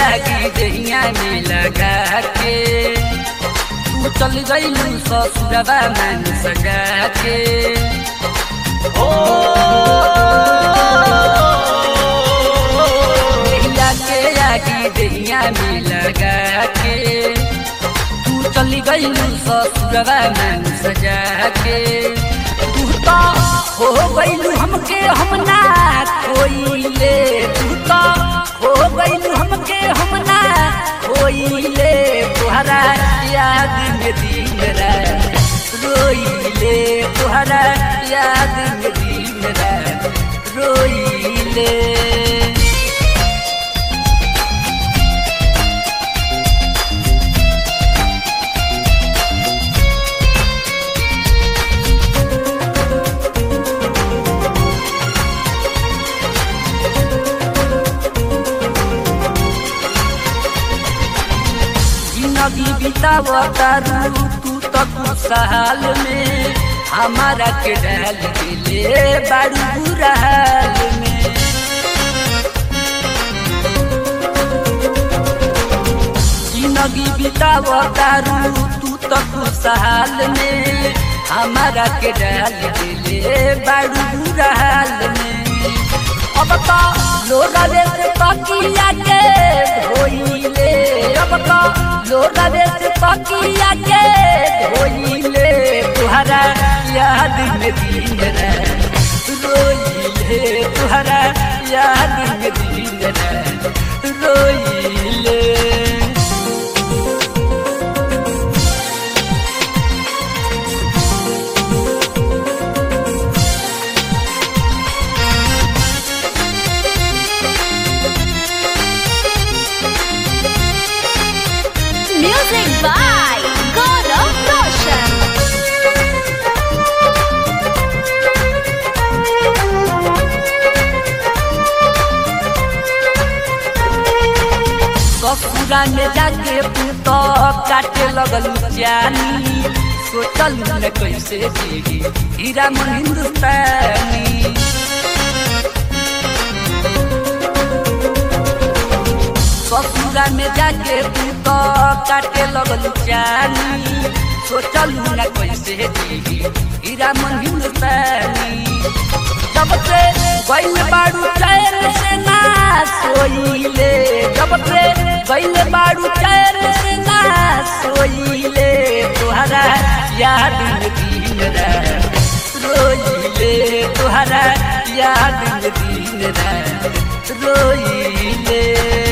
आगी दहिया में लगा के तू चल गई ससुरवा मन सजा के। ओ दहिया के आगी दहिया में लगा के तू चल गई ससुरवा मन सजा के। तू तो हो गईलू हमके हम ना खोइले, तू तो हो गईलू हमके हम ना खोइले, तुहरा याद में दिन रात रोइले, तुहरा याद में दिन रात रोइले। जिंदगी बितावतारू तू तो खुशहाल में, हमारा के डाल दिले बड़ू बुरा हाल में। जिंदगी बितावतारू तू तो खुशहाल में, हमारा के डाल दिले बड़ू बुरा हाल में। अब तो लोग तकिया के धोइले, अब तो लोग तकिया के धोइले, तुहरा याद में दिन रात रोइले, तुहरा याद में दिन रात रोइले। Music by Gaurav Roshan. ससुरा में जाके तू तो काटे लगल जानी, सोचल न कैसे जीगी हीरा मन हिंदुस्तानी। ससुरा में जाके तू तो काटे लगल जानी, सोचल न कैसे जीगी हीरा मन हिंदुस्तानी। जब से गइल बाड़ू चैन से ना सोइले, जब से गइल बाड़ू चैन से ना सोइले, तुहरा याद में दिन रात रोइले, तुहरा याद में दिन रात रोइले।